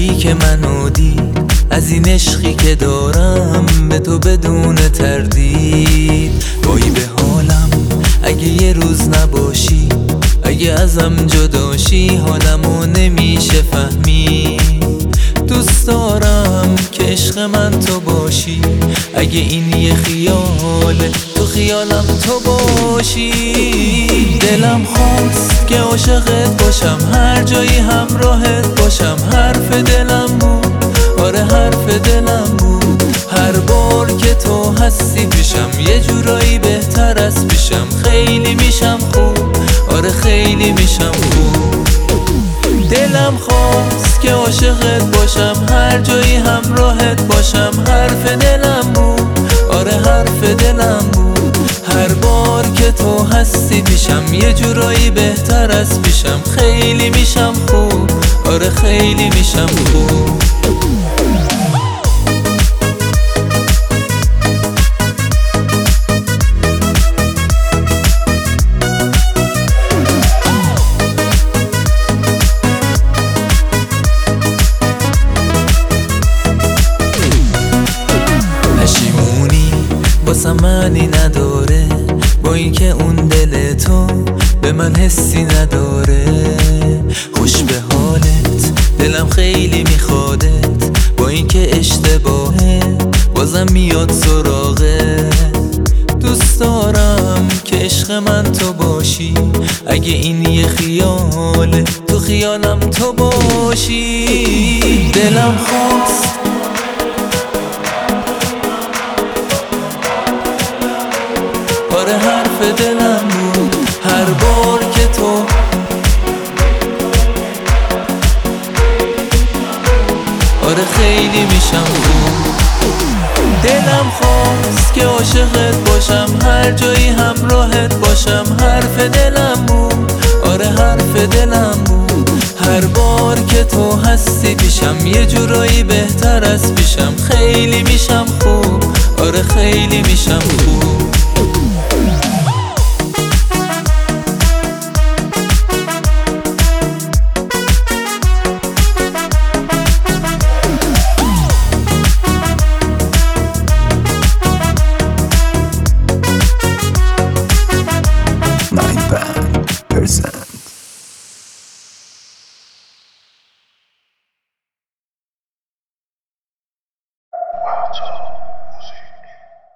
وقتی که منو دید، از این عشقی که دارم به تو بدون تردید. وای به حالم اگه یه روز نباشی، اگه ازم جداشی حالمو نمیشه فهمید. دوست دارم که عشق من تو باشی، اگه این یه خیاله تو خیالم تو باشی. دلم خواست که عاشقت باشم، هر جایی همراهت باشم. حرف دلم بود، آره حرف دلم بود. هر بار که تو هستی پیشم یه جورایی بهتر از پیشم. خیلی میشم خوب، آره خیلی میشم خوب. دلم خواست که عاشقت باشم، هر جایی همراهت باشم. حرف دلم بود، آره حرف دلم بود. هر بار که تو هستی پیشم یه جورایی بهتر از پیشم. خیلی میشم خوب، آره خیلی میشم خوب. واسه معنی نداره با اینکه اون دل تو به من حسی نداره. خوش به حالت دلم خیلی میخوادت، با اینکه اشتباهه بازم میاد سراغه. دوست دارم که عشق من تو باشی، اگه این یه خیاله تو خیالم تو باشی. دلم خواست آره حرف دلم بود، هر بار که تو آره خیلی میشم خوب. دلم خواست که عاشقت باشم، هر جایی همراهت باشم. حرف دلم بود، آره حرف دلم بود. هر بار که تو هستی پیشم یه جورایی بهتر از پیشم. خیلی میشم خوب، آره خیلی میشم خوب. Wow.